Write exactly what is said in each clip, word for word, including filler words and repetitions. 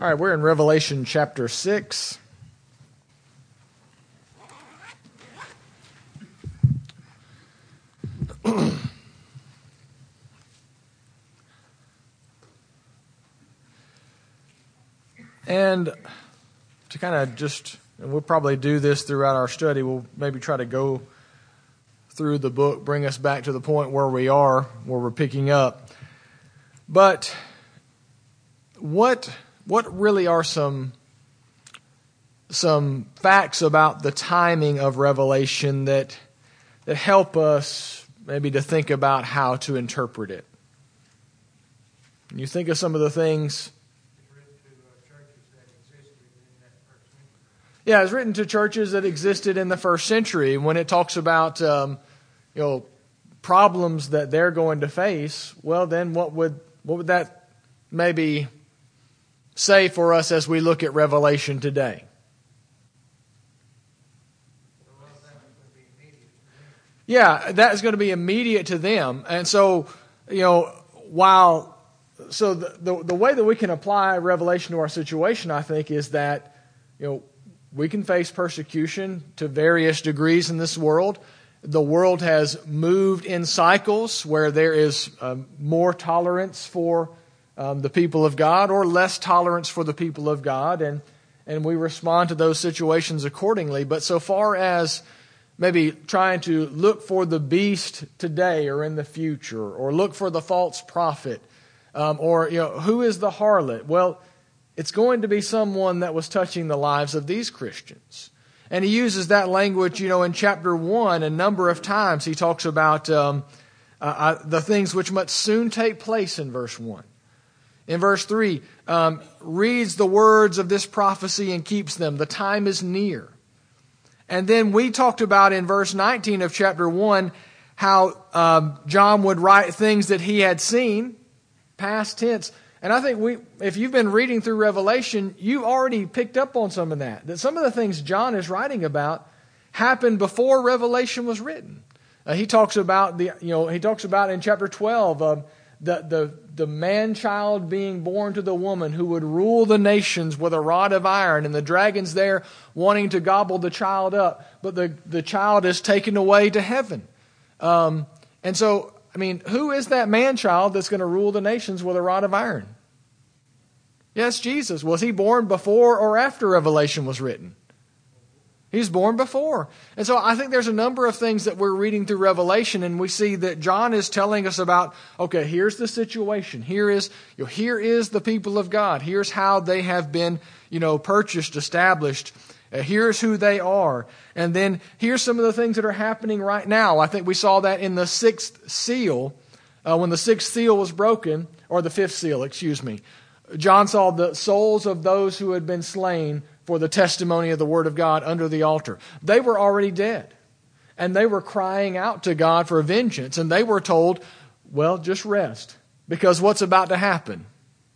All right, we're in Revelation chapter six. And to kind of just, and we'll probably do this throughout our study, we'll maybe try to go through the book, bring us back to the point where we are, where we're picking up. But what what really are some some facts about the timing of Revelation that that help us maybe to think about how to interpret it? Can you think of some of the things? Yeah, it's written to churches that existed in the first century. When it talks about um, you know problems that they're going to face, well, then what would what would that maybe say for us as we look at Revelation today? Yeah, that is going to be immediate to them. And so, you know, while so the, the the way that we can apply Revelation to our situation, I think, is that, you know, we can face persecution to various degrees in this world. The world has moved in cycles where there is um, more tolerance for um, the people of God or less tolerance for the people of God, and and we respond to those situations accordingly. But so far as maybe trying to look for the beast today or in the future, or look for the false prophet, um, or you know who is the harlot? Well, it's going to be someone that was touching the lives of these Christians. And he uses that language, you know, in chapter one a number of times. He talks about um, uh, the things which must soon take place in verse one. In verse three, um, reads the words of this prophecy and keeps them. The time is near. And then we talked about in verse nineteen of chapter one how um, John would write things that he had seen, past tense. And I think we, if you've been reading through Revelation, you've already picked up on some of that. That some of the things John is writing about happened before Revelation was written. Uh, he talks about the, you know, he talks about in chapter twelve um, the the the man child being born to the woman who would rule the nations with a rod of iron, and the dragon's there wanting to gobble the child up, but the the child is taken away to heaven. Um, and so. I mean, who is that man-child that's going to rule the nations with a rod of iron? Yes, Jesus. Was he born before or after Revelation was written? He's born before. And so I think there's a number of things that we're reading through Revelation, and we see that John is telling us about, okay, here's the situation. Here is, you know, here is the people of God. Here's how they have been, you know, purchased, established. Uh, here's who they are. And then here's some of the things that are happening right now. I think we saw that in the sixth seal, uh, when the sixth seal was broken, or the fifth seal, excuse me. John saw the souls of those who had been slain for the testimony of the Word of God under the altar. They were already dead. And they were crying out to God for vengeance. And they were told, well, just rest. Because what's about to happen?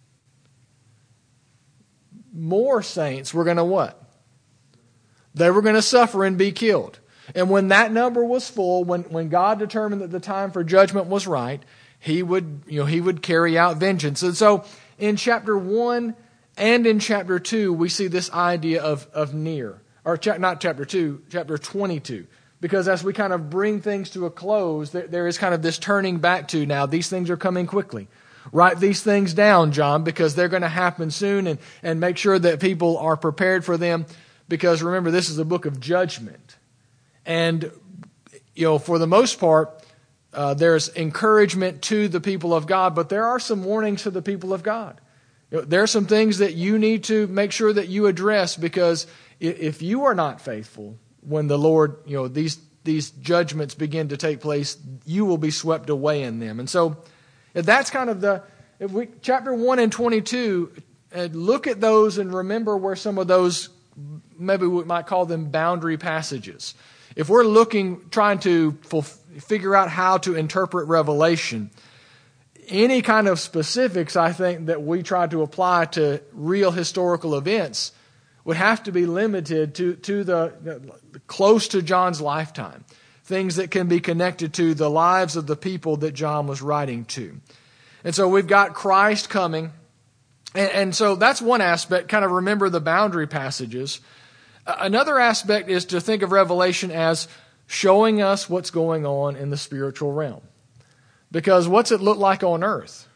More saints were going to what? They were going to suffer and be killed. And when that number was full, when, when God determined that the time for judgment was right, He would, you know, He would carry out vengeance. And so in chapter one and in chapter two, we see this idea of, of near. Or cha- not chapter two, chapter twenty-two. Because as we kind of bring things to a close, there, there is kind of this turning back to now, these things are coming quickly. Write these things down, John, because they're going to happen soon, and, and make sure that people are prepared for them. Because remember, this is a book of judgment. And, you know, for the most part, uh, there's encouragement to the people of God, but there are some warnings to the people of God. You know, there are some things that you need to make sure that you address, because if you are not faithful when the Lord, you know, these, these judgments begin to take place, you will be swept away in them. And so that's kind of the, if we, chapter one and twenty-two, uh, look at those and remember where some of those, maybe we might call them boundary passages. If we're looking, trying to fulf- figure out how to interpret Revelation, any kind of specifics, I think, that we try to apply to real historical events would have to be limited to, to the, the close to John's lifetime. Things that can be connected to the lives of the people that John was writing to. And so we've got Christ coming. And, and so that's one aspect, kind of remember the boundary passages. Uh, another aspect is to think of Revelation as showing us what's going on in the spiritual realm. Because what's it look like on earth?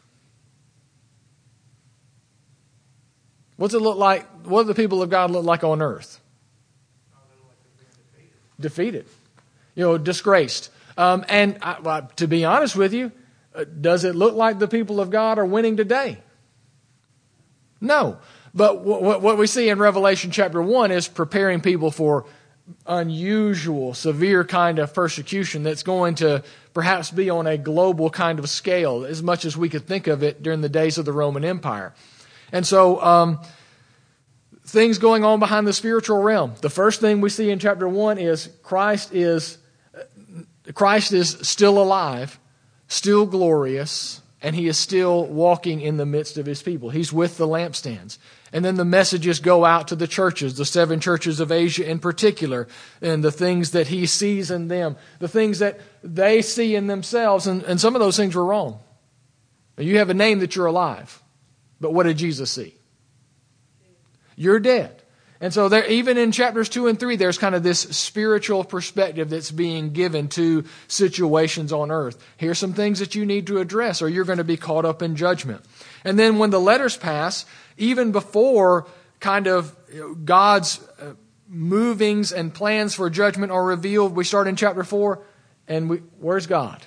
What's it look like? What do the people of God look like on earth? Defeated. You know, disgraced. Um, and I, well, to be honest with you, uh, does it look like the people of God are winning today? No. But w- what we see in Revelation chapter one is preparing people for unusual, severe kind of persecution that's going to perhaps be on a global kind of scale, as much as we could think of it during the days of the Roman Empire. And so, um, things going on behind the spiritual realm. The first thing we see in chapter one is Christ is Christ is still alive, still glorious, and he is still walking in the midst of his people. He's with the lampstands. And then the messages go out to the churches, the seven churches of Asia in particular, and the things that he sees in them, the things that they see in themselves, and, and some of those things were wrong. You have a name that you're alive, but what did Jesus see? You're dead. And so there, even in chapters two and three, there's kind of this spiritual perspective that's being given to situations on earth. Here's some things that you need to address, or you're going to be caught up in judgment. And then when the letters pass, even before kind of God's movings and plans for judgment are revealed, we start in chapter four, and we, where's God?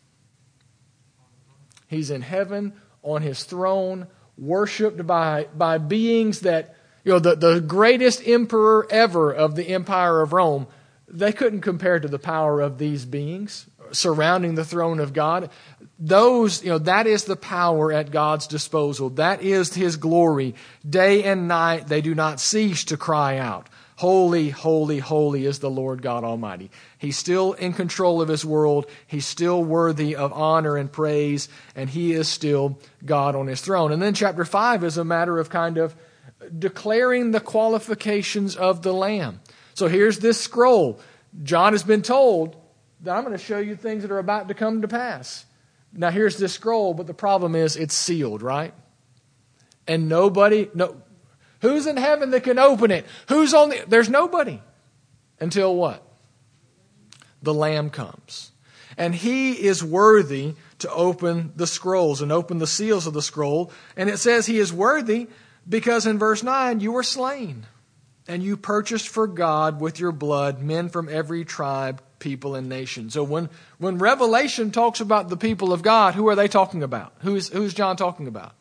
He's in heaven on his throne, worshipped by, by beings that, you know, the, the greatest emperor ever of the Empire of Rome, they couldn't compare to the power of these beings surrounding the throne of God. Those, you know, that is the power at God's disposal. That is his glory. Day and night they do not cease to cry out, holy, holy, holy is the Lord God Almighty. He's still in control of his world. He's still worthy of honor and praise, and he is still God on his throne. And then chapter five is a matter of kind of declaring the qualifications of the Lamb. So here's this scroll. John has been told that I'm going to show you things that are about to come to pass. Now here's this scroll, but the problem is it's sealed, right? And nobody, no, who's in heaven that can open it? Who's on the, there's nobody. Until what? The Lamb comes. And he is worthy to open the scrolls and open the seals of the scroll. And it says he is worthy because in verse nine, you were slain, and you purchased for God with your blood men from every tribe, people, and nation. So when, when Revelation talks about the people of God, who are they talking about? Who is, who is John talking about?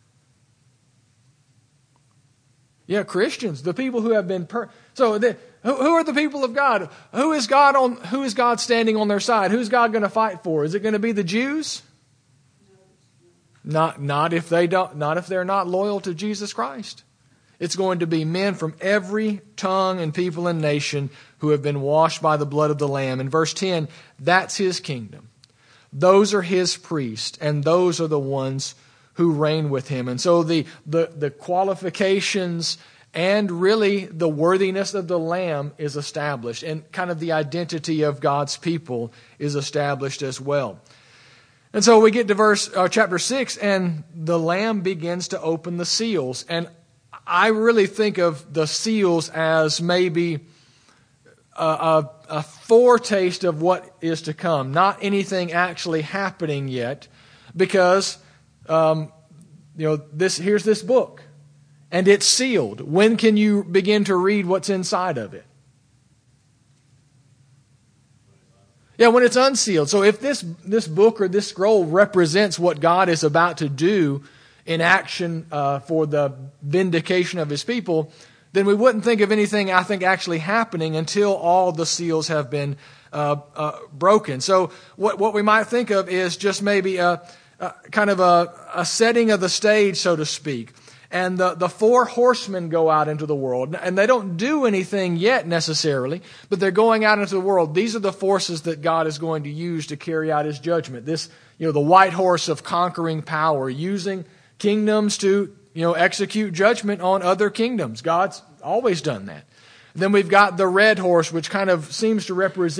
Yeah, Christians, the people who have been... Per- so the, who, who are the people of God? Who is God on? Who is God standing on their side? Who's God going to fight for? Is it going to be the Jews? Not, not if they don't, not if they're not loyal to Jesus Christ. It's going to be men from every tongue and people and nation who have been washed by the blood of the Lamb. In verse ten, that's his kingdom. Those are his priests, and those are the ones who reign with him. And so the, the, the qualifications and really the worthiness of the Lamb is established, and kind of the identity of God's people is established as well. And so we get to verse uh, chapter six, and the Lamb begins to open the seals. And I really think of the seals as maybe a, a, a foretaste of what is to come, not anything actually happening yet, because um, you know this. Here's this book, and it's sealed. When can you begin to read what's inside of it? Yeah, when it's unsealed. So if this, this book or this scroll represents what God is about to do in action uh, for the vindication of his people, then we wouldn't think of anything, I think, actually happening until all the seals have been uh, uh, broken. So what, what we might think of is just maybe a, a kind of a, a setting of the stage, so to speak. And the, the four horsemen go out into the world. And they don't do anything yet necessarily, but they're going out into the world. These are the forces that God is going to use to carry out his judgment. This, you know, the white horse of conquering power, using kingdoms to, you know, execute judgment on other kingdoms. God's always done that. Then we've got the red horse, which kind of seems to represent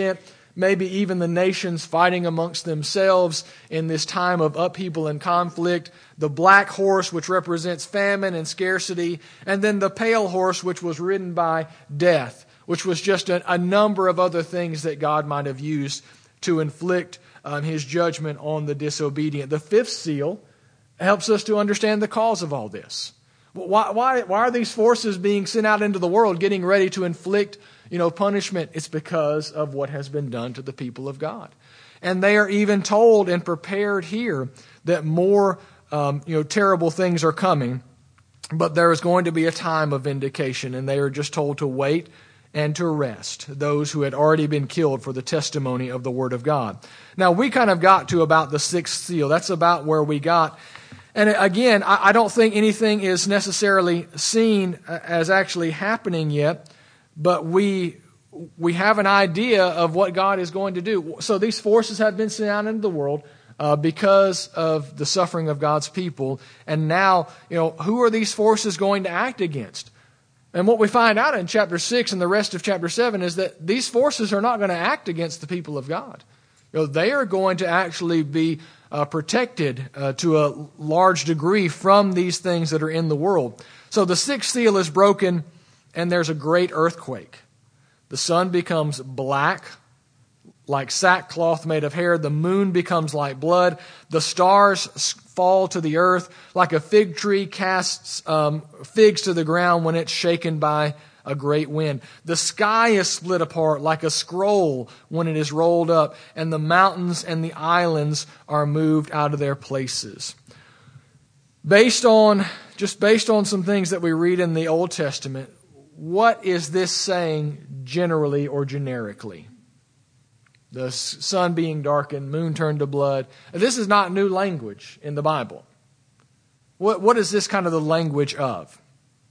maybe even the nations fighting amongst themselves in this time of upheaval and conflict, the black horse, which represents famine and scarcity, and then the pale horse, which was ridden by death, which was just a, a number of other things that God might have used to inflict um, his judgment on the disobedient. The fifth seal helps us to understand the cause of all this. Why, why, why are these forces being sent out into the world, getting ready to inflict, you know, punishment? It's because of what has been done to the people of God. And they are even told and prepared here that more, um, you know, terrible things are coming. But there is going to be a time of vindication, and they are just told to wait and to rest those who had already been killed for the testimony of the Word of God. Now, we kind of got to about the sixth seal. That's about where we got. And again, I don't think anything is necessarily seen as actually happening yet, but we we have an idea of what God is going to do. So these forces have been sent out into the world uh, because of the suffering of God's people. And now, you know, who are these forces going to act against? And what we find out in chapter six and the rest of chapter seven is that these forces are not going to act against the people of God. You know, they are going to actually be uh, protected uh, to a large degree from these things that are in the world. So the sixth seal is broken, and there's a great earthquake. The sun becomes black, like sackcloth made of hair. The moon becomes like blood. The stars fall to the earth like a fig tree casts um, figs to the ground when it's shaken by a great wind. The sky is split apart like a scroll when it is rolled up, and the mountains and the islands are moved out of their places. Based on, just based on some things that we read in the Old Testament, what is this saying generally or generically? The sun being darkened, moon turned to blood. This is not new language in the Bible. What, what is this kind of the language of?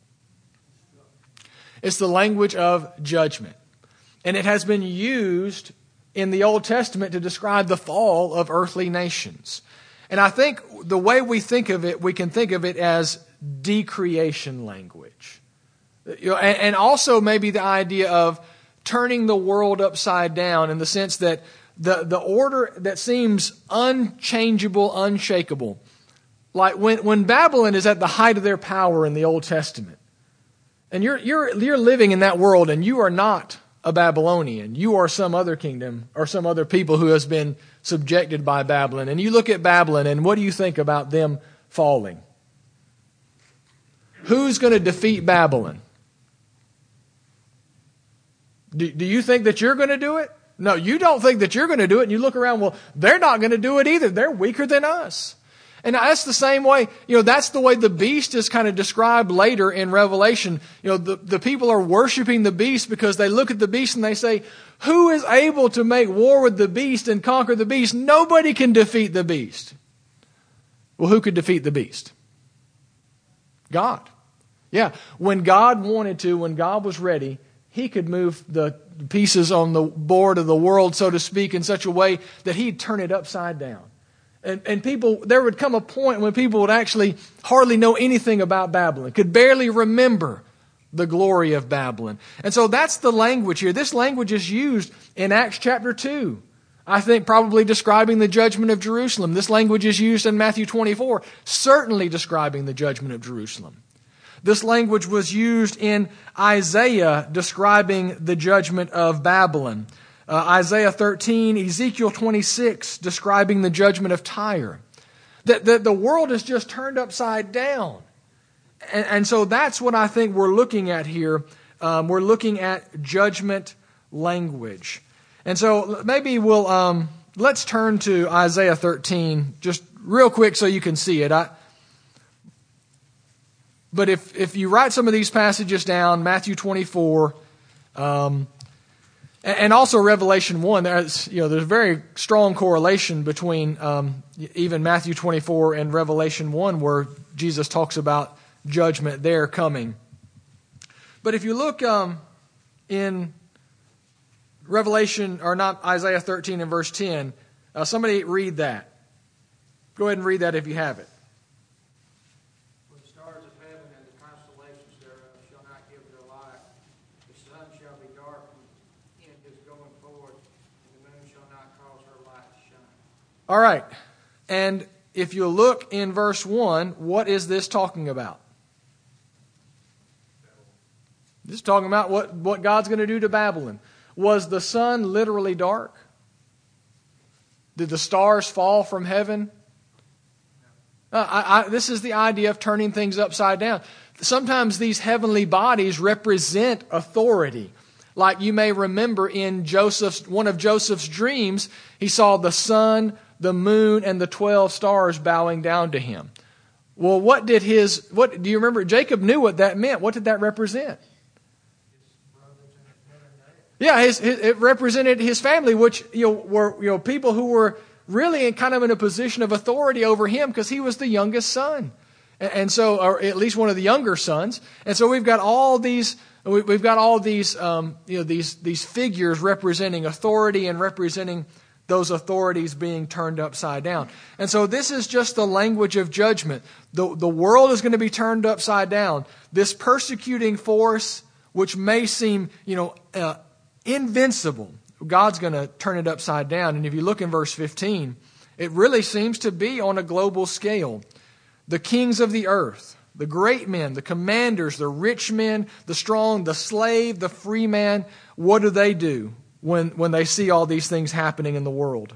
It's the language of judgment. And it has been used in the Old Testament to describe the fall of earthly nations. And I think the way we think of it, we can think of it as decreation language. You know, and, and also maybe the idea of turning the world upside down in the sense that the, the order that seems unchangeable, unshakable. Like when, when Babylon is at the height of their power in the Old Testament, and you're, you're, you're living in that world, and you are not a Babylonian. You are some other kingdom or some other people who has been subjected by Babylon. And you look at Babylon, and what do you think about them falling? Who's going to defeat Babylon? Do, do you think that you're going to do it? No, you don't think that you're going to do it. And you look around, well, they're not going to do it either. They're weaker than us. And that's the same way, you know, that's the way the beast is kind of described later in Revelation. You know, the, the people are worshiping the beast because they look at the beast and they say, who is able to make war with the beast and conquer the beast? Nobody can defeat the beast. Well, who could defeat the beast? God. Yeah, when God wanted to, when God was ready, He could move the pieces on the board of the world, so to speak, in such a way that He'd turn it upside down. And, and people, there would come a point when people would actually hardly know anything about Babylon, could barely remember the glory of Babylon. And so that's the language here. This language is used in Acts chapter two. I think probably describing the judgment of Jerusalem. This language is used in Matthew twenty-four, certainly describing the judgment of Jerusalem. This language was used in Isaiah describing the judgment of Babylon. Uh, Isaiah thirteen, Ezekiel twenty-six describing the judgment of Tyre. That the, the world is just turned upside down. And, and so that's what I think we're looking at here. Um, we're looking at judgment language. And so maybe we'll, um, let's turn to Isaiah thirteen just real quick so you can see it. I, But if, if you write some of these passages down, Matthew twenty-four, um, and also Revelation one, there's, you know, there's a very strong correlation between um, even Matthew twenty-four and Revelation one, where Jesus talks about judgment there coming. But if you look um, in Revelation, or not, Isaiah thirteen and verse ten, uh, somebody read that. Go ahead and read that if you have it. Shall be darkened in his going forth, and the All right. And if you look in verse one, what is this talking about? This is talking about what, what God's going to do to Babylon. Was the sun literally dark? Did the stars fall from heaven? Uh, I, I, this is the idea of turning things upside down. Sometimes these heavenly bodies represent authority. Like you may remember in Joseph's one of Joseph's dreams, he saw the sun, the moon, and the twelve stars bowing down to him. Well, what did his, what do you remember? Jacob knew what that meant. What did that represent? Yeah, his, his, it represented his family, which you know, were you know people who were really in kind of in a position of authority over him because he was the youngest son, and, and so, or at least one of the younger sons. And so we've got all these, we've got all these, um, you know, these these figures representing authority and representing those authorities being turned upside down. And so this is just the language of judgment. The the world is going to be turned upside down. This persecuting force, which may seem, you know. Uh, Invincible. God's going to turn it upside down. And if you look in verse fifteen, it really seems to be on a global scale. The kings of the earth, the great men, the commanders, the rich men, the strong, the slave, the free man, what do they do when, when they see all these things happening in the world?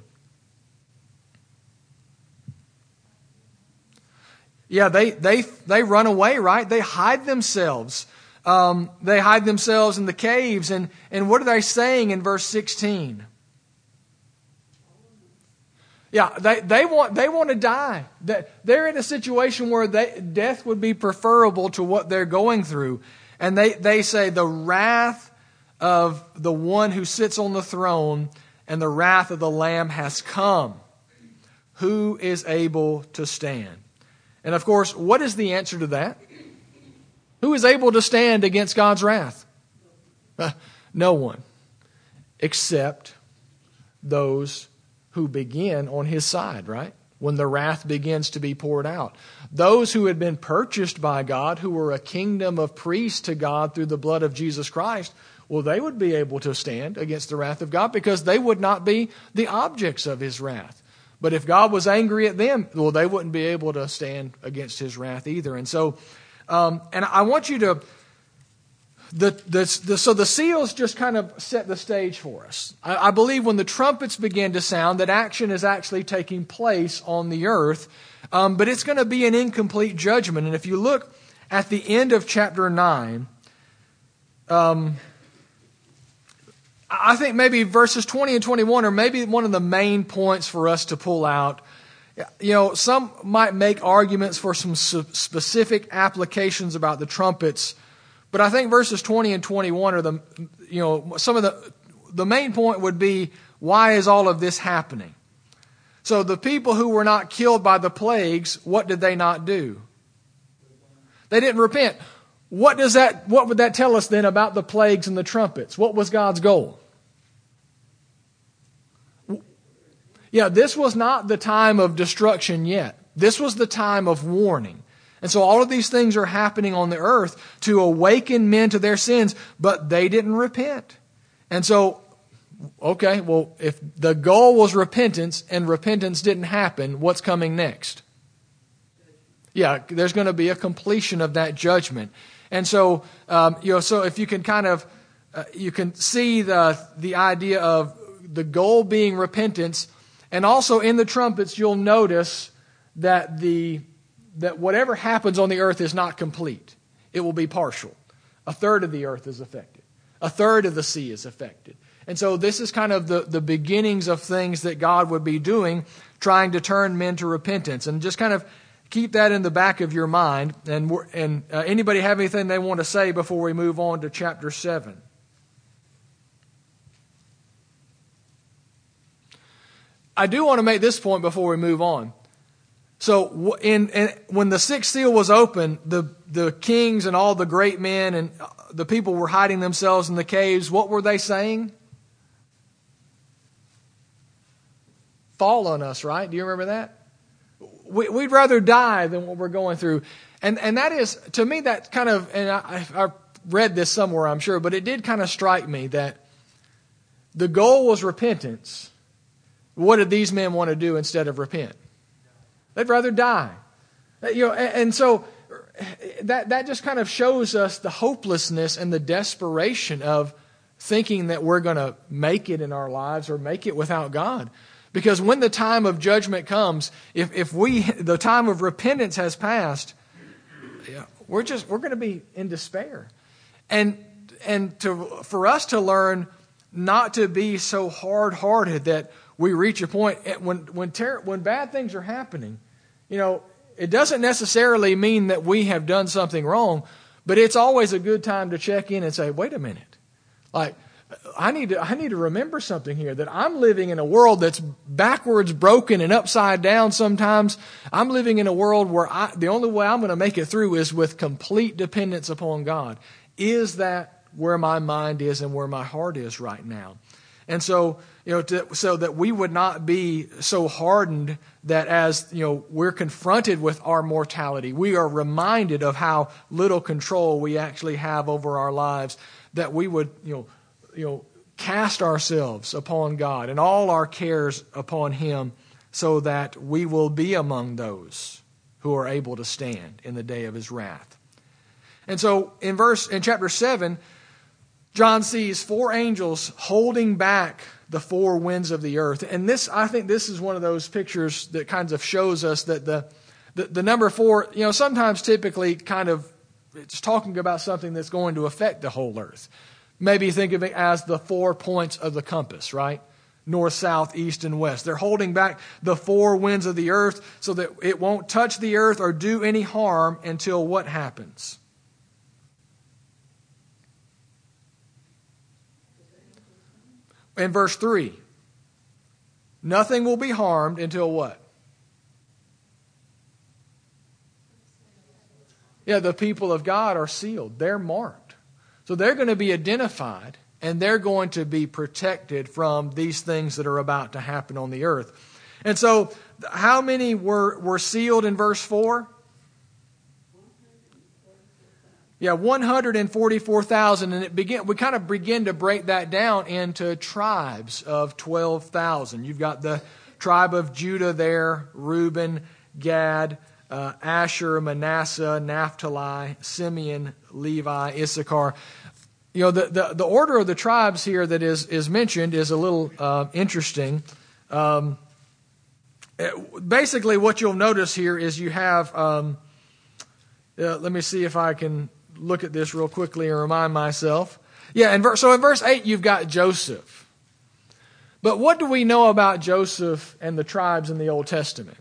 Yeah, they, they, they run away, right? They hide themselves. Um, they hide themselves in the caves. And, and what are they saying in verse sixteen? Yeah, they, they want they want to die. They're in a situation where they, death would be preferable to what they're going through. And they, they say the wrath of the one who sits on the throne and the wrath of the Lamb has come. Who is able to stand? And of course, what is the answer to that? Who is able to stand against God's wrath? No one, except those who begin on His side, right? When the wrath begins to be poured out. Those who had been purchased by God, who were a kingdom of priests to God through the blood of Jesus Christ, well, they would be able to stand against the wrath of God because they would not be the objects of His wrath. But if God was angry at them, well, they wouldn't be able to stand against His wrath either. And so, Um, and I want you to, the, the, the, so the seals just kind of set the stage for us. I, I believe when the trumpets begin to sound that action is actually taking place on the earth, um, but it's going to be an incomplete judgment. And if you look at the end of chapter nine, um, I think maybe verses twenty and twenty-one are maybe one of the main points for us to pull out. You know, some might make arguments for some specific applications about the trumpets, but I think verses twenty and twenty-one are the, you know, some of the, the main point would be, why is all of this happening? So the people who were not killed by the plagues, what did they not do? They didn't repent. What does that, what would that tell us then about the plagues and the trumpets? What was God's goal? Yeah, this was not the time of destruction yet. This was the time of warning. And so all of these things are happening on the earth to awaken men to their sins, but they didn't repent. And so, okay, well, if the goal was repentance and repentance didn't happen, what's coming next? Yeah, there's going to be a completion of that judgment. And so, um, you know, so if you can kind of, uh, you can see the the idea of the goal being repentance. And also in the trumpets, you'll notice that the that whatever happens on the earth is not complete. It will be partial. A third of the earth is affected. A third of the sea is affected. And so this is kind of the, the beginnings of things that God would be doing, trying to turn men to repentance. And just kind of keep that in the back of your mind. And, we're, and uh, anybody have anything they want to say before we move on to chapter seven? I do want to make this point before we move on. So in, in when the sixth seal was opened, the, the kings and all the great men and the people were hiding themselves in the caves. What were they saying? Fall on us, right? Do you remember that? We, we'd rather die than what we're going through. And and that is, to me, that kind of, and I, I read this somewhere, I'm sure, but it did kind of strike me that the goal was repentance. What did these men want to do instead of repent? They'd rather die. You know, and, and so that that just kind of shows us the hopelessness and the desperation of thinking that we're going to make it in our lives or make it without God. Because when the time of judgment comes, if if we the time of repentance has passed, yeah, we're just we're going to be in despair. And and to for us to learn not to be so hard-hearted that we reach a point when when ter- when bad things are happening, you know, it doesn't necessarily mean that we have done something wrong, but it's always a good time to check in and say, wait a minute. Like, I need to I need to remember something here, that I'm living in a world that's backwards, broken, and upside down sometimes. I'm living in a world where I, the only way I'm going to make it through is with complete dependence upon God. Is that where my mind is and where my heart is right now? And so, you know, to, so that we would not be so hardened that as, you know, we're confronted with our mortality, we are reminded of how little control we actually have over our lives, that we would, you know, you know, cast ourselves upon God and all our cares upon Him, so that we will be among those who are able to stand in the day of His wrath. And so in verse, in chapter seven, John sees four angels holding back the four winds of the earth. And this, I think this is one of those pictures that kind of shows us that the, the, the number four, you know, sometimes typically kind of, it's talking about something that's going to affect the whole earth. Maybe think of it as the four points of the compass, right? North, south, east, and west. They're holding back the four winds of the earth so that it won't touch the earth or do any harm until what happens? In verse three, nothing will be harmed until what? Yeah, the people of God are sealed. They're marked. So they're going to be identified, and they're going to be protected from these things that are about to happen on the earth. And so how many were, were sealed in verse four? Yeah, one hundred forty-four thousand, and it begin. We kind of begin to break that down into tribes of twelve thousand. You've got the tribe of Judah there, Reuben, Gad, uh, Asher, Manasseh, Naphtali, Simeon, Levi, Issachar. You know, the, the, the order of the tribes here that is, is mentioned is a little uh, interesting. Um, it, basically, what you'll notice here is you have. Um, uh, let me see if I can look at this real quickly and remind myself. Yeah, and ver- so in verse eight, you've got Joseph. But what do we know about Joseph and the tribes in the Old Testament?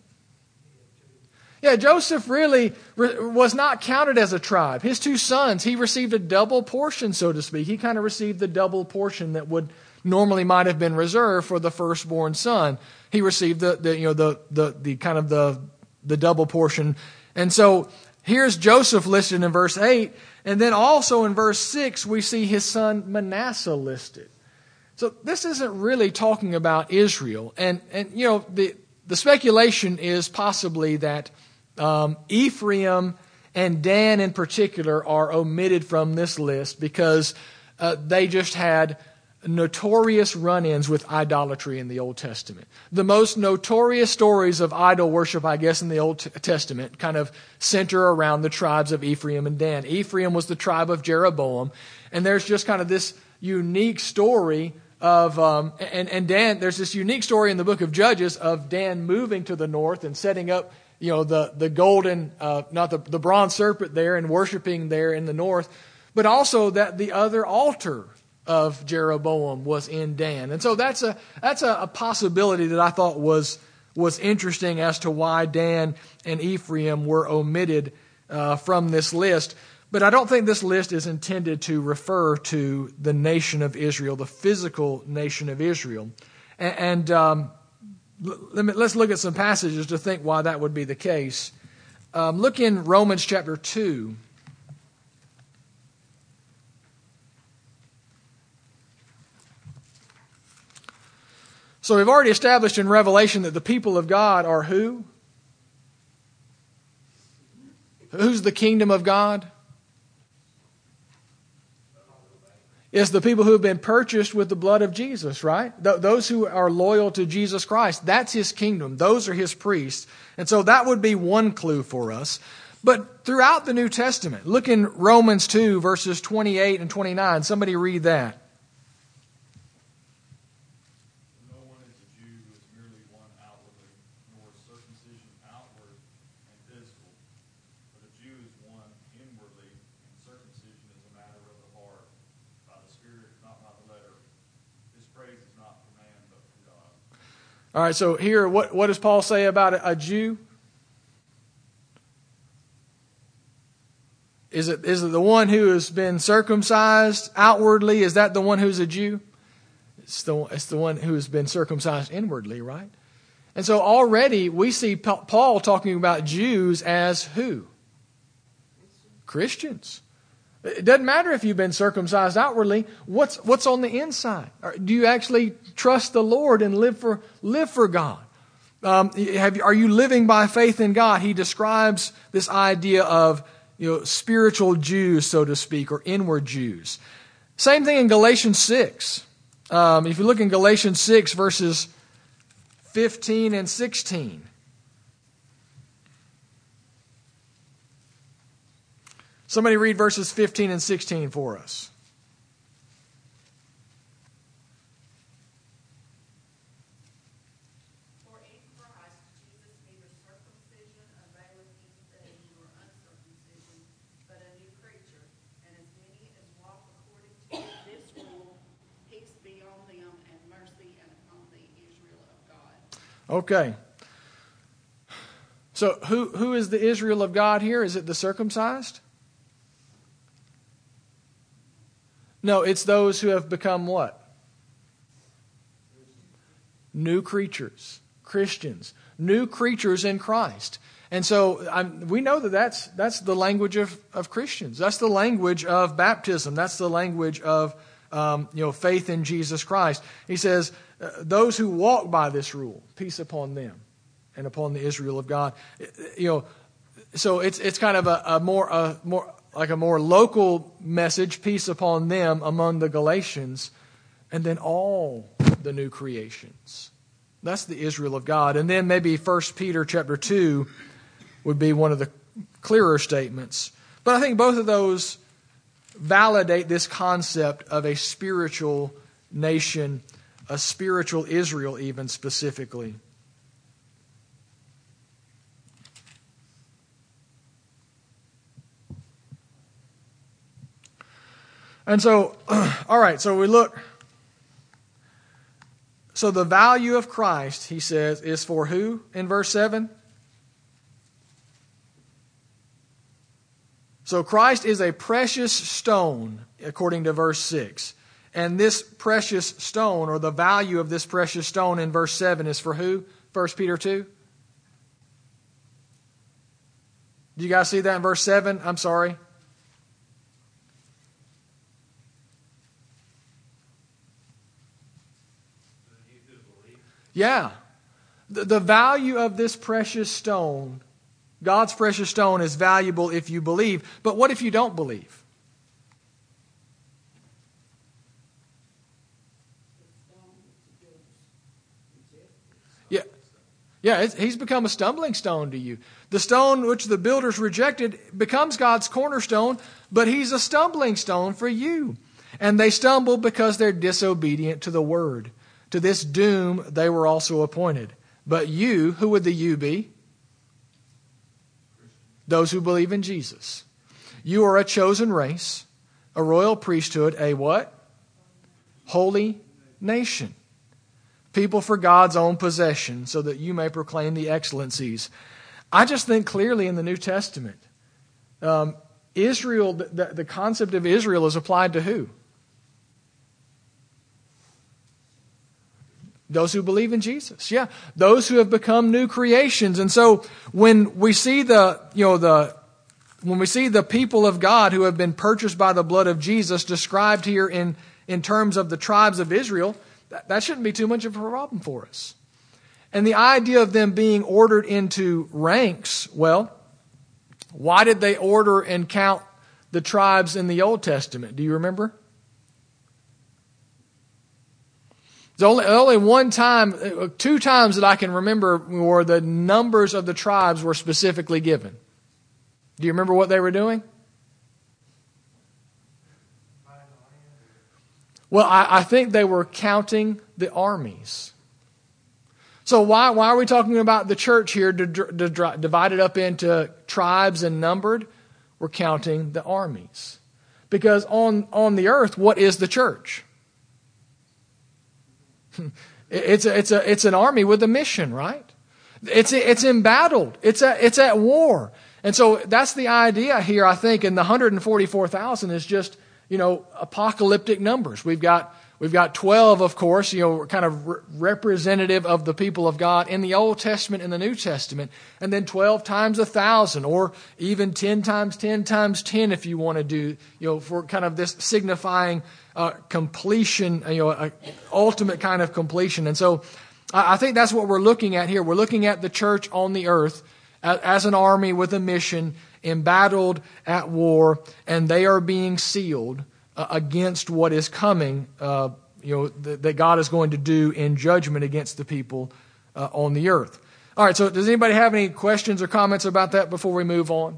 Yeah, Joseph really re- was not counted as a tribe. His two sons, he received a double portion, so to speak. He kind of received the double portion that would normally might have been reserved for the firstborn son. He received the, the you know the the the kind of the the double portion. And so here's Joseph listed in verse eight, and then also in verse six we see his son Manasseh listed. So this isn't really talking about Israel. And and you know the the speculation is possibly that Um, Ephraim and Dan in particular are omitted from this list because uh, they just had notorious run-ins with idolatry in the Old Testament. The most notorious stories of idol worship, I guess, in the Old Testament kind of center around the tribes of Ephraim and Dan. Ephraim was the tribe of Jeroboam, and there's just kind of this unique story of, um, and, and Dan, there's this unique story in the book of Judges of Dan moving to the north and setting up You know, the, the golden, uh, not the, the bronze serpent there and worshiping there in the north, but also that the other altar of Jeroboam was in Dan. And so that's a, that's a, a possibility that I thought was, was interesting as to why Dan and Ephraim were omitted, uh, from this list. But I don't think this list is intended to refer to the nation of Israel, the physical nation of Israel. And, and um, Let me, let's look at some passages to think why that would be the case. Um, look in Romans chapter two. So we've already established in Revelation that the people of God are who? Who's the kingdom of God? is the people who have been purchased with the blood of Jesus, right? Th- those who are loyal to Jesus Christ. That's His kingdom. Those are His priests. And so that would be one clue for us. But throughout the New Testament, look in Romans two, verses twenty-eight and twenty-nine. Somebody read that. No one is a Jew who is merely one outwardly, nor is circumcision outward and physical. But a Jew is one inwardly, and circumcision is a matter of the heart, by the Spirit, not by the letter. This praise is not from man, but from God. All right, so here, what, what does Paul say about a, a Jew? Is it is it the one who has been circumcised outwardly? Is that the one who's a Jew? It's the, it's the one who has been circumcised inwardly, right? And so already we see Paul talking about Jews as who? Christians. It doesn't matter if you've been circumcised outwardly. What's what's on the inside? Do you actually trust the Lord and live for live for God? Um, have, are you living by faith in God? He describes this idea of, you know, spiritual Jews, so to speak, or inward Jews. Same thing in Galatians six. Um, if you look in Galatians six, verses fifteen and sixteen. Somebody read verses fifteen and sixteen for us. For in Christ Jesus neither circumcision availeth anything nor uncircumcision, but a new creature. And as many as walk according to this rule, peace be on them and mercy and upon the Israel of God. Okay. So who who is the Israel of God here? Is it the circumcised? No, it's those who have become what? New creatures, Christians, new creatures in Christ. And so I'm, we know that that's, that's the language of, of Christians. That's the language of baptism. That's the language of um, you know, faith in Jesus Christ. He says, uh, those who walk by this rule, peace upon them and upon the Israel of God. You know, so it's it's kind of a, a more a more like a more local message, peace upon them among the Galatians, and then all the new creations. That's the Israel of God. And then maybe First Peter chapter two would be one of the clearer statements. But I think both of those validate this concept of a spiritual nation, a spiritual Israel even specifically. And so, all right, so we look. So the value of Christ, he says, is for who in verse seven? So Christ is a precious stone, according to verse six. And this precious stone, or the value of this precious stone in verse seven, is for who? First Peter two? Do you guys see that in verse seven? I'm sorry. Yeah. The, the value of this precious stone, God's precious stone, is valuable if you believe. But what if you don't believe? Yeah. Yeah, it's, he's become a stumbling stone to you. The stone which the builders rejected becomes God's cornerstone, but he's a stumbling stone for you. And they stumble because they're disobedient to the word. To this doom they were also appointed. But you, who would the you be? Those who believe in Jesus. You are a chosen race, a royal priesthood, a what? Holy nation. People for God's own possession, so that you may proclaim the excellencies. I just think clearly in the New Testament, um, Israel, the, the concept of Israel is applied to who? Those who believe in Jesus. Yeah. Those who have become new creations. And so when we see the, you know, the, when we see the people of God who have been purchased by the blood of Jesus described here in, in terms of the tribes of Israel, that, that shouldn't be too much of a problem for us. And the idea of them being ordered into ranks, well, why did they order and count the tribes in the Old Testament? Do you remember? There's only, only one time, two times that I can remember where the numbers of the tribes were specifically given. Do you remember what they were doing? Well, I, I think they were counting the armies. So why why are we talking about the church here to, to, to, divided up into tribes and numbered? We're counting the armies. Because on, on the earth, what is the church? It's a, it's a, it's an army with a mission, right? It's it's embattled. It's a, it's at war. And so that's the idea here, I think, and the one hundred forty-four thousand is just, you know, apocalyptic numbers. We've got we've got twelve, of course, you know, kind of re- representative of the people of God in the Old Testament and the New Testament, and then twelve times a thousand, or even ten times ten times ten, if you want to do, you know, for kind of this signifying uh, completion, you know, a ultimate kind of completion. And so I, I think that's what we're looking at here. We're looking at the church on the earth as, as an army with a mission, embattled at war, and they are being sealed uh, against what is coming, uh, you know, th- that God is going to do in judgment against the people uh, on the earth. All right, so does anybody have any questions or comments about that before we move on?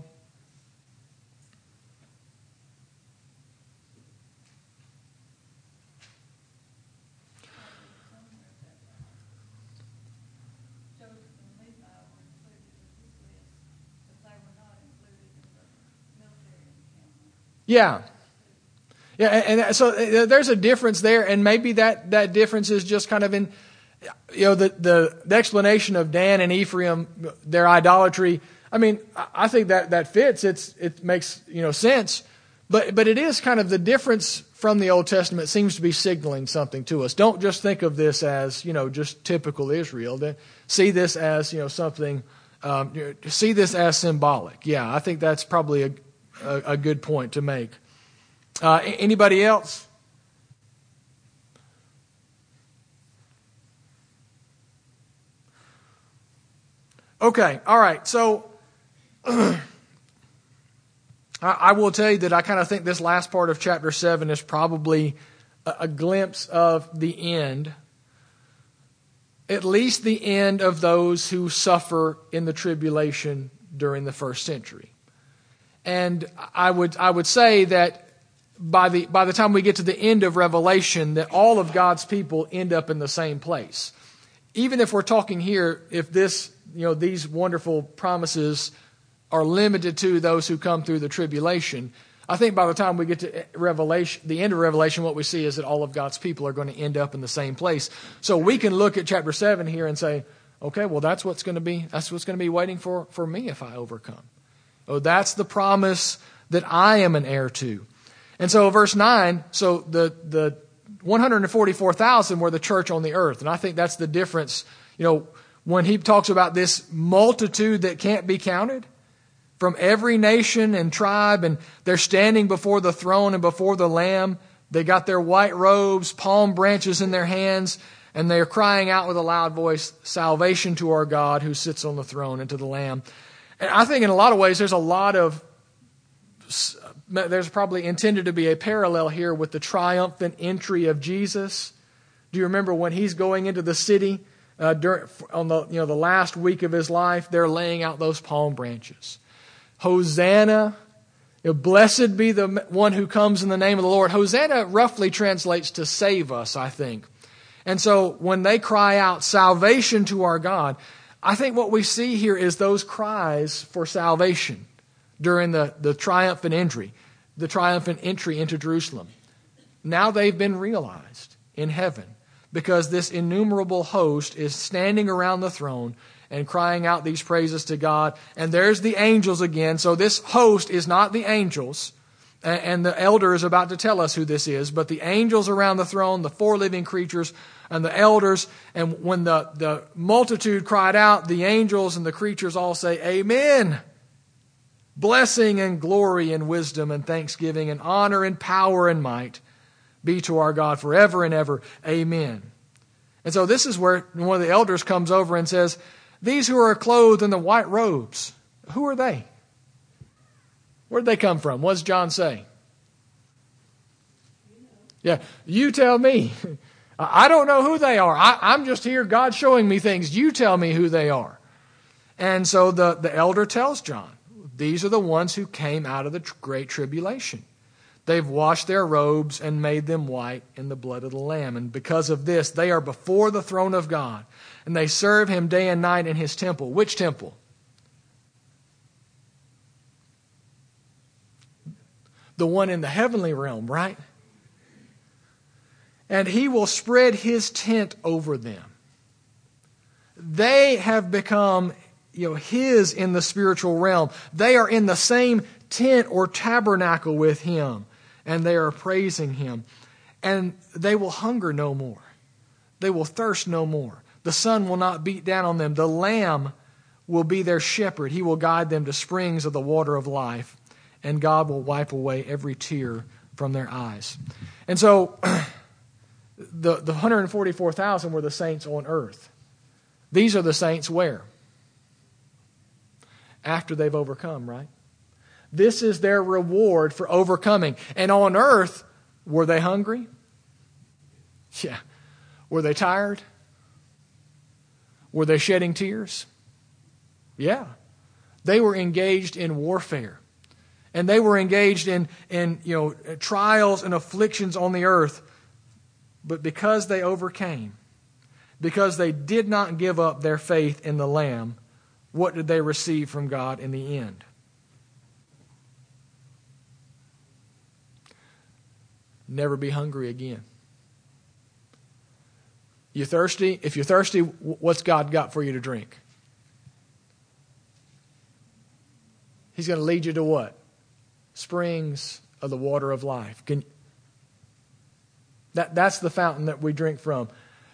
Yeah. Yeah, and, and so there's a difference there, and maybe that, that difference is just kind of in, you know, the, the, the explanation of Dan and Ephraim, their idolatry. I mean, I think that, that fits. It's, it makes, you know, sense. But, but it is kind of the difference from the Old Testament seems to be signaling something to us. Don't just think of this as, you know, just typical Israel. See this as, you know, something, um, see this as symbolic. Yeah, I think that's probably a, a, a good point to make. Uh, anybody else? Okay, all right. So I, I will tell you that I kind of think this last part of chapter seven is probably a, a glimpse of the end, at least the end of those who suffer in the tribulation during the first century. And I would I would say that by the by the time we get to the end of Revelation, that all of God's people end up in the same place. Even if we're talking here, if this, you know, these wonderful promises are limited to those who come through the tribulation, I think by the time we get to Revelation, the end of Revelation, what we see is that all of God's people are going to end up in the same place. So we can look at chapter seven here and say, okay, well, that's what's going to be, that's what's going to be waiting for, for me if I overcome. Oh, that's the promise that I am an heir to. And so verse nine, so the, the one hundred forty-four thousand were the church on the earth. And I think that's the difference. You know, when he talks about this multitude that can't be counted from every nation and tribe, and they're standing before the throne and before the Lamb. They got their white robes, palm branches in their hands, and they're crying out with a loud voice, salvation to our God who sits on the throne and to the Lamb. And I think in a lot of ways there's a lot of, there's probably intended to be a parallel here with the triumphant entry of Jesus. Do you remember when he's going into the city uh, during, on the, you know, the last week of his life? They're laying out those palm branches. Hosanna, you know, blessed be the one who comes in the name of the Lord. Hosanna roughly translates to save us, I think. And so when they cry out salvation to our God, I think what we see here is those cries for salvation during the, the triumphant entry, the triumphant entry into Jerusalem. Now they've been realized in heaven because this innumerable host is standing around the throne and crying out these praises to God. And there's the angels again. So this host is not the angels. And the elder is about to tell us who this is. But the angels around the throne, the four living creatures, and the elders. And when the, the multitude cried out, the angels and the creatures all say, Amen. Blessing and glory and wisdom and thanksgiving and honor and power and might be to our God forever and ever. Amen. And so this is where one of the elders comes over and says, these who are clothed in the white robes, who are they? Where'd they come from? What does John say? Yeah, you tell me. I don't know who they are. I, I'm just here, God showing me things. You tell me who they are. And so the, the elder tells John, these are the ones who came out of the great tribulation. They've washed their robes and made them white in the blood of the Lamb. And because of this, they are before the throne of God. And they serve him day and night in his temple. Which temple? The one in the heavenly realm, right? And he will spread his tent over them. They have become, you know, his in the spiritual realm. They are in the same tent or tabernacle with him, and they are praising him. And they will hunger no more. They will thirst no more. The sun will not beat down on them. The Lamb will be their shepherd. He will guide them to springs of the water of life, and God will wipe away every tear from their eyes. And so the, the one hundred forty-four thousand were the saints on earth. These are the saints where? After they've overcome, right? This is their reward for overcoming. And on earth, were they hungry? Yeah. Were they tired? Were they shedding tears? Yeah. They were engaged in warfare. And they were engaged in, in you know, trials and afflictions on the earth. But because they overcame, because they did not give up their faith in the Lamb, what did they receive from God in the end? Never be hungry again. You thirsty? If you're thirsty, what's God got for you to drink? He's going to lead you to what? Springs of the water of life. Can, that, that's the fountain that we drink from.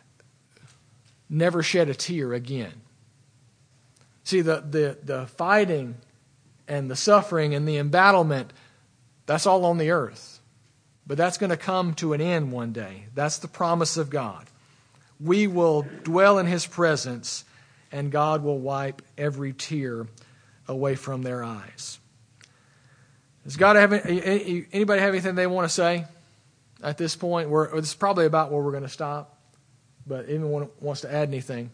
Never shed a tear again. See, the, the, the fighting and the suffering and the embattlement, that's all on the earth. But that's going to come to an end one day. That's the promise of God. We will dwell in his presence, and God will wipe every tear away from their eyes. Does God have any, anybody have anything they want to say at this point? We're, this is probably about where we're going to stop. But anyone wants to add anything?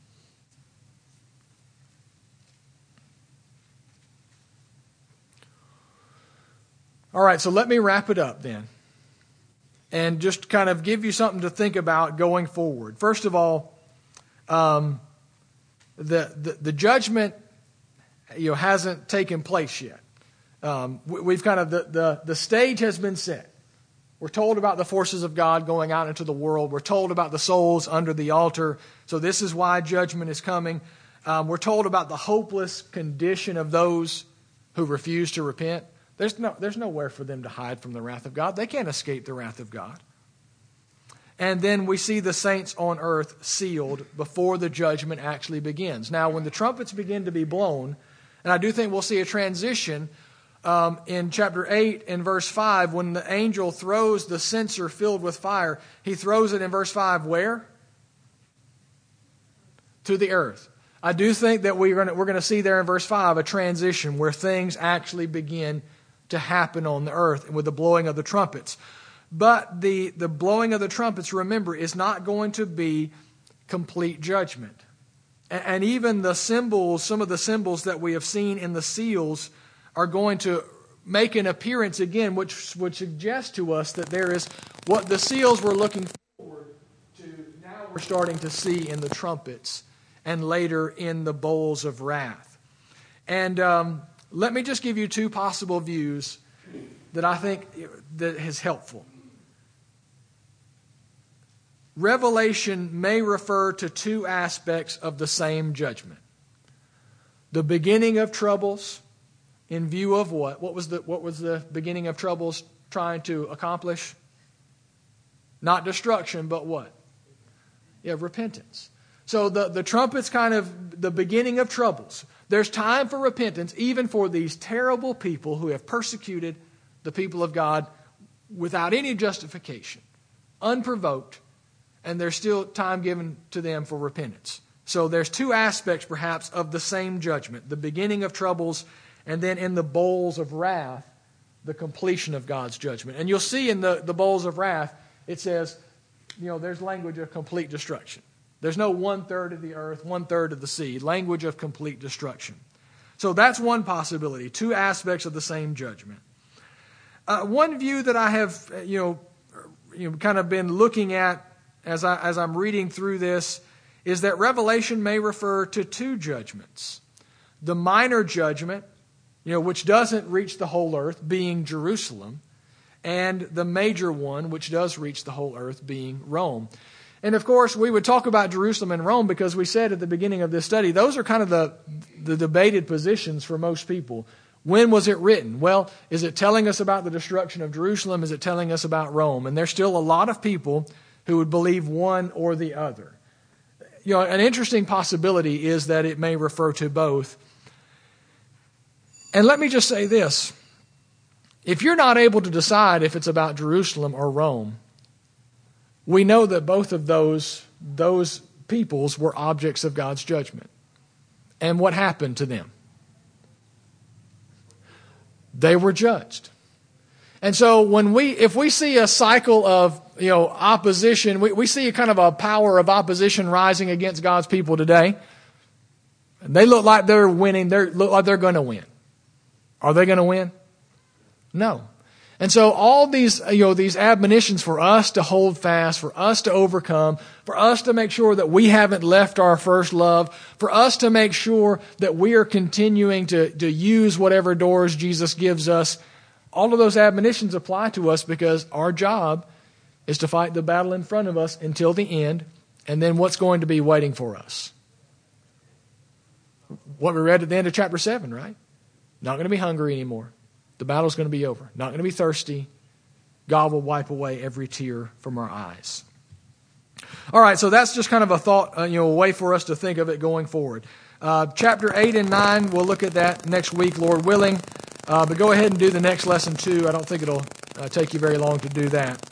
All right, so let me wrap it up then. And just kind of give you something to think about going forward. First of all, um, the, the the judgment, you know, hasn't taken place yet. Um, we, we've kind of the, the the stage has been set. We're told about the forces of God going out into the world. We're told about the souls under the altar. So this is why judgment is coming. Um, we're told about the hopeless condition of those who refuse to repent. There's no, there's nowhere for them to hide from the wrath of God. They can't escape the wrath of God. And then we see the saints on earth sealed before the judgment actually begins. Now, when the trumpets begin to be blown, and I do think we'll see a transition um, in chapter eight and verse five, when the angel throws the censer filled with fire, he throws it in verse five where? To the earth. I do think that we're going to, we're going to see there in verse five a transition where things actually begin to happen on the earth with the blowing of the trumpets. But the, the blowing of the trumpets, remember, is not going to be complete judgment. And, and even the symbols, some of the symbols that we have seen in the seals are going to make an appearance again, which would suggest to us that there is what the seals were looking forward to, now we're starting to see in the trumpets and later in the bowls of wrath. And um, let me just give you two possible views that I think that is helpful. Revelation may refer to two aspects of the same judgment. The beginning of troubles in view of what? What was the, what was the beginning of troubles trying to accomplish? Not destruction, but what? Yeah, repentance. So the, the trumpet's kind of the beginning of troubles. There's time for repentance, even for these terrible people who have persecuted the people of God without any justification, unprovoked, and there's still time given to them for repentance. So there's two aspects, perhaps, of the same judgment. The beginning of troubles, and then in the bowls of wrath, the completion of God's judgment. And you'll see in the, the bowls of wrath, it says, you know, there's language of complete destruction. There's no one-third of the earth, one-third of the sea. Language of complete destruction. So that's one possibility, two aspects of the same judgment. Uh, one view that I have, you know, you know, kind of been looking at as I as I'm reading through this is that Revelation may refer to two judgments. The minor judgment, you know, which doesn't reach the whole earth, being Jerusalem, and the major one, which does reach the whole earth, being Rome. And of course, we would talk about Jerusalem and Rome because we said at the beginning of this study, those are kind of the, the debated positions for most people. When was it written? Well, is it telling us about the destruction of Jerusalem? Is it telling us about Rome? And there's still a lot of people who would believe one or the other. You know, an interesting possibility is that it may refer to both. And let me just say this. If you're not able to decide if it's about Jerusalem or Rome, we know that both of those, those peoples were objects of God's judgment. And what happened to them? They were judged. And so when we, if we see a cycle of, you know, opposition, we, we see a kind of a power of opposition rising against God's people today. They look like they're winning. They look like they're going to win. Are they going to win? No. And so all these, you know, these admonitions for us to hold fast, for us to overcome, for us to make sure that we haven't left our first love, for us to make sure that we are continuing to, to use whatever doors Jesus gives us, all of those admonitions apply to us because our job is to fight the battle in front of us until the end, and then what's going to be waiting for us? What we read at the end of chapter seven, right? Not going to be hungry anymore. The battle's going to be over. Not going to be thirsty. God will wipe away every tear from our eyes. All right, so that's just kind of a thought, uh, you know, a way for us to think of it going forward. Uh, chapter eight and nine, we'll look at that next week, Lord willing. Uh, but go ahead and do the next lesson too. I don't think it'll uh, take you very long to do that.